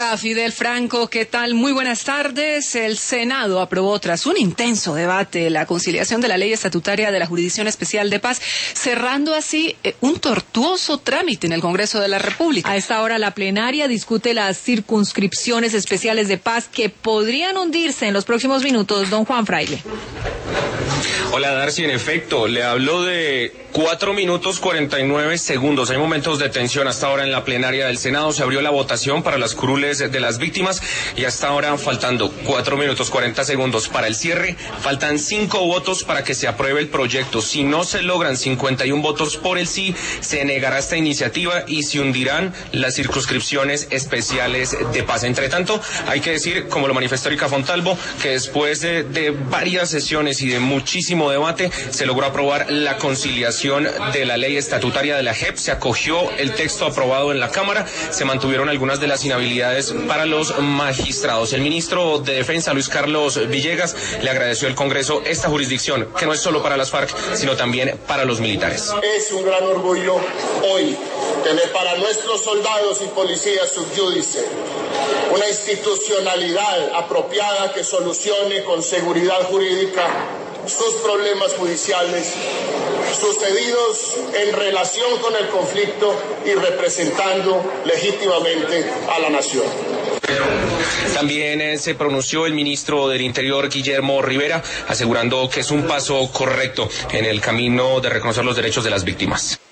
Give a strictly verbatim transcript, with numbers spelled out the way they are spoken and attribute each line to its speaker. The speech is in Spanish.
Speaker 1: Fidel Franco, ¿qué tal? Muy buenas tardes. El Senado aprobó tras un intenso debate la conciliación de la ley estatutaria de la Jurisdicción Especial de Paz, cerrando así eh, un tortuoso trámite en el Congreso de la República.
Speaker 2: A esta hora la plenaria discute las circunscripciones especiales de paz que podrían hundirse en los próximos minutos. Don Juan Fraile.
Speaker 3: Hola Darcy, en efecto, le hablo de cuatro minutos cuarenta y nueve segundos. Hay momentos de tensión hasta ahora en la plenaria del Senado. Se abrió la votación para las curules de las víctimas y hasta ahora, faltando cuatro minutos cuarenta segundos para el cierre, faltan cinco votos para que se apruebe el proyecto. Si no se logran cincuenta y un votos por el sí, se negará esta iniciativa y se hundirán las circunscripciones especiales de paz. Entre tanto, hay que decir, como lo manifestó Erika Fontalvo, que después de, de varias sesiones y de muchísimo debate, se logró aprobar la conciliación de la ley estatutaria de la J E P. Se acogió el texto aprobado en la Cámara, se mantuvieron algunas de las inhabilidades para los magistrados. El ministro de Defensa, Luis Carlos Villegas, le agradeció al Congreso esta jurisdicción, que no es solo para las FARC, sino también para los militares.
Speaker 4: Es un gran orgullo hoy tener para nuestros soldados y policías subjudice una institucionalidad apropiada que solucione con seguridad jurídica sus problemas judiciales sucedidos en relación con el conflicto y representando legítimamente a la nación.
Speaker 3: También eh, se pronunció el ministro del Interior, Guillermo Rivera, asegurando que es un paso correcto en el camino de reconocer los derechos de las víctimas.